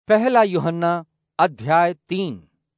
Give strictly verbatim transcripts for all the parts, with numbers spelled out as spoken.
पहला यूहन्ना अध्याय तीन।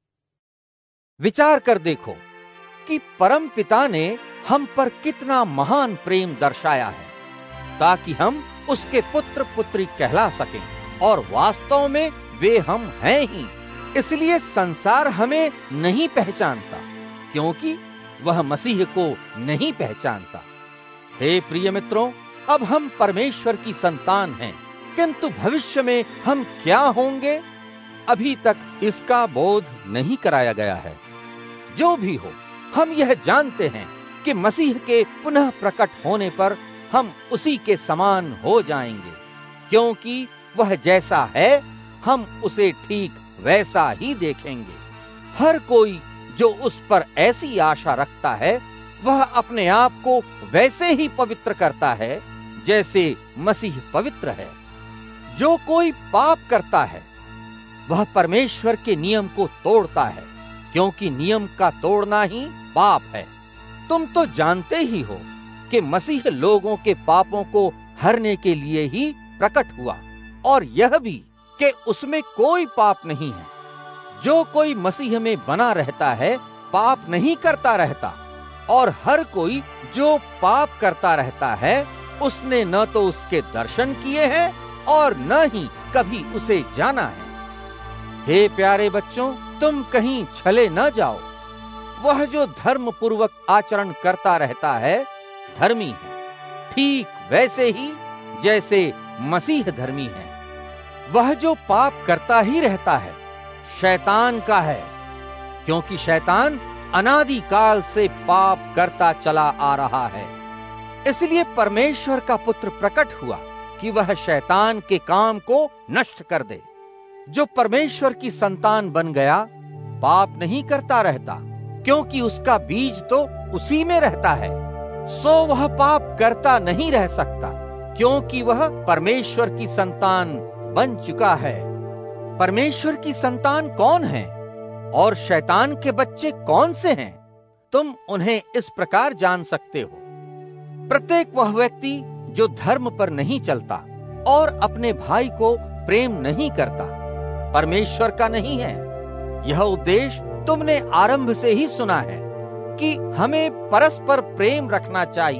विचार कर देखो कि परम पिता ने हम पर कितना महान प्रेम दर्शाया है, ताकि हम उसके पुत्र पुत्री कहला सकें, और वास्तव में वे हम हैं ही। इसलिए संसार हमें नहीं पहचानता, क्योंकि वह मसीह को नहीं पहचानता। हे प्रिय मित्रों, अब हम परमेश्वर की संतान हैं, किंतु भविष्य में हम क्या होंगे, अभी तक इसका बोध नहीं कराया गया है। जो भी हो, हम यह जानते हैं कि मसीह के पुनः प्रकट होने पर हम उसी के समान हो जाएंगे, क्योंकि वह जैसा है हम उसे ठीक वैसा ही देखेंगे। हर कोई जो उस पर ऐसी आशा रखता है, वह अपने आप को वैसे ही पवित्र करता है जैसे मसीह पवित्र है। जो कोई पाप करता है, वह परमेश्वर के नियम को तोड़ता है, क्योंकि नियम का तोड़ना ही पाप है। तुम तो जानते ही हो कि मसीह लोगों के पापों को हरने के लिए ही प्रकट हुआ, और यह भी कि उसमें कोई पाप नहीं है। जो कोई मसीह में बना रहता है, पाप नहीं करता रहता, और हर कोई जो पाप करता रहता है, उसने न तो उसके दर्शन किए हैं और न ही कभी उसे जाना है। हे प्यारे बच्चों, तुम कहीं छले न जाओ। वह जो धर्म पूर्वक आचरण करता रहता है, धर्मी है, ठीक वैसे ही जैसे मसीह धर्मी है। वह जो पाप करता ही रहता है, शैतान का है, क्योंकि शैतान अनादि काल से पाप करता चला आ रहा है। इसलिए परमेश्वर का पुत्र प्रकट हुआ कि वह शैतान के काम को नष्ट कर दे। जो परमेश्वर की संतान बन गया, पाप नहीं करता रहता, क्योंकि उसका बीज तो उसी में रहता है। सो वह पाप करता नहीं रह सकता, क्योंकि वह परमेश्वर की संतान बन चुका है। परमेश्वर की संतान कौन है और शैतान के बच्चे कौन से हैं, तुम उन्हें इस प्रकार जान सकते हो। प्रत्येक वह व्यक्ति जो धर्म पर नहीं चलता और अपने भाई को प्रेम नहीं करता, परमेश्वर का नहीं है। यह उपदेश तुमने आरंभ से ही सुना है कि हमें परस्पर प्रेम रखना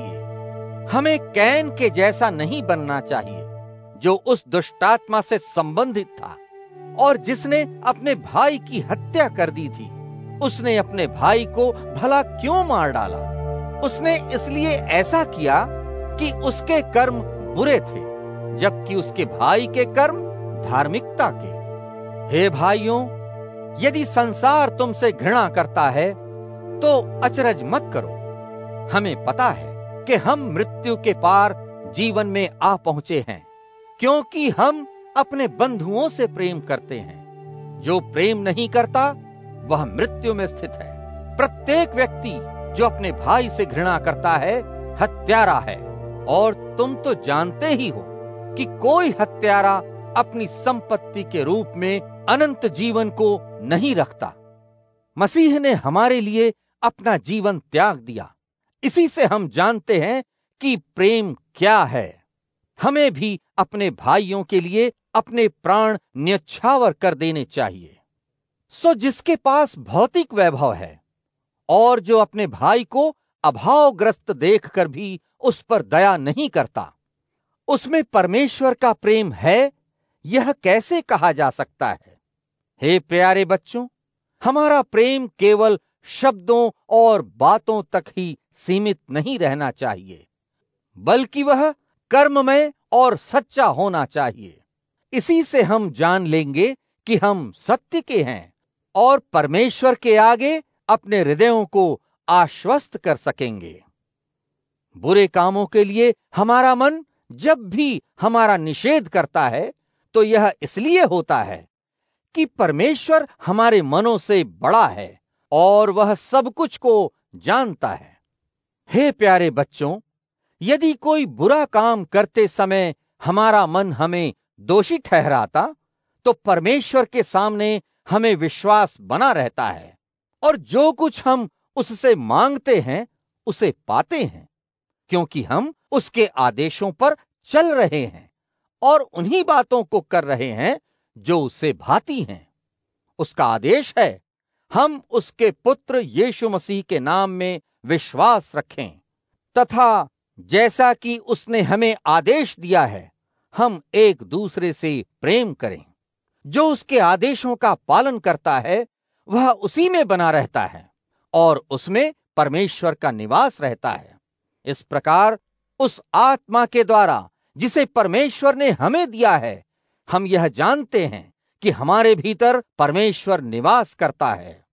चाहिए। हमें कैन के जैसा नहीं बनना चाहिए, जो उस दुष्टात्मा से संबंधित था और जिसने अपने भाई की हत्या कर दी थी। उसने अपने भाई को भला क्यों मार डाला? उसने इसलिए ऐसा किया कि उसके कर्म बुरे थे, जबकि उसके भाई के कर्म धार्मिकता के। हे भाइयों, यदि संसार तुमसे घृणा करता है तो अचरज मत करो। हमें पता है कि हम मृत्यु के पार जीवन में आ पहुंचे हैं, क्योंकि हम अपने बंधुओं से प्रेम करते हैं। जो प्रेम नहीं करता, वह मृत्यु में स्थित है। प्रत्येक व्यक्ति जो अपने भाई से घृणा करता है, हत्यारा है, और तुम तो जानते ही हो कि कोई हत्यारा अपनी संपत्ति के रूप में अनंत जीवन को नहीं रखता। मसीह ने हमारे लिए अपना जीवन त्याग दिया। इसी से हम जानते हैं कि प्रेम क्या है। हमें भी अपने भाइयों के लिए अपने प्राण न्यौछावर कर देने चाहिए। सो जिसके पास भौतिक वैभव है और जो अपने भाई को अभावग्रस्त देखकर भी उस पर दया नहीं करता, उसमें परमेश्वर का प्रेम है, यह कैसे कहा जा सकता है? हे प्यारे बच्चों, हमारा प्रेम केवल शब्दों और बातों तक ही सीमित नहीं रहना चाहिए, बल्कि वह कर्ममय और सच्चा होना चाहिए। इसी से हम जान लेंगे कि हम सत्य के हैं और परमेश्वर के आगे अपने हृदयों को आश्वस्त कर सकेंगे। बुरे कामों के लिए हमारा मन जब भी हमारा निषेध करता है, तो यह इसलिए होता है कि परमेश्वर हमारे मनों से बड़ा है और वह सब कुछ को जानता है। हे प्यारे बच्चों, यदि कोई बुरा काम करते समय हमारा मन हमें दोषी ठहराता, तो परमेश्वर के सामने हमें विश्वास बना रहता है, और जो कुछ हम उससे मांगते हैं उसे पाते हैं, क्योंकि हम उसके आदेशों पर चल रहे हैं और उन्हीं बातों को कर रहे हैं जो उसे भाती हैं। उसका आदेश है हम उसके पुत्र यीशु मसीह के नाम में विश्वास रखें तथा जैसा कि उसने हमें आदेश दिया है हम एक दूसरे से प्रेम करें। जो उसके आदेशों का पालन करता है वह उसी में बना रहता है और उसमें परमेश्वर का निवास रहता है। इस प्रकार उस आत्मा के द्वारा जिसे परमेश्वर ने हमें दिया है हम यह जानते हैं कि हमारे भीतर परमेश्वर निवास करता है।